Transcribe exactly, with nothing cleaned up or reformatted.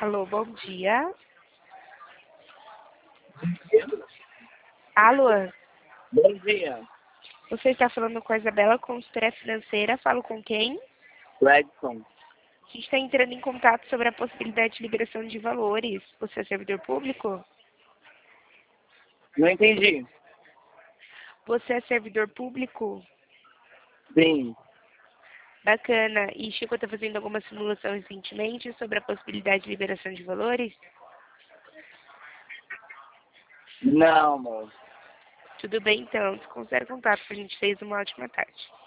Alô, bom dia. Alô, Bom dia, você está falando com a Isabela, consultora financeira. Falo com quem? Edson. A gente está entrando em contato sobre a possibilidade de liberação de valores. Você é servidor público? Não entendi. Você é servidor público? Sim. Bacana. E chegou a estar fazendo alguma simulação recentemente sobre a possibilidade de liberação de valores? Não, amor. Tudo bem, então. Considere contato, que a gente fez uma ótima tarde.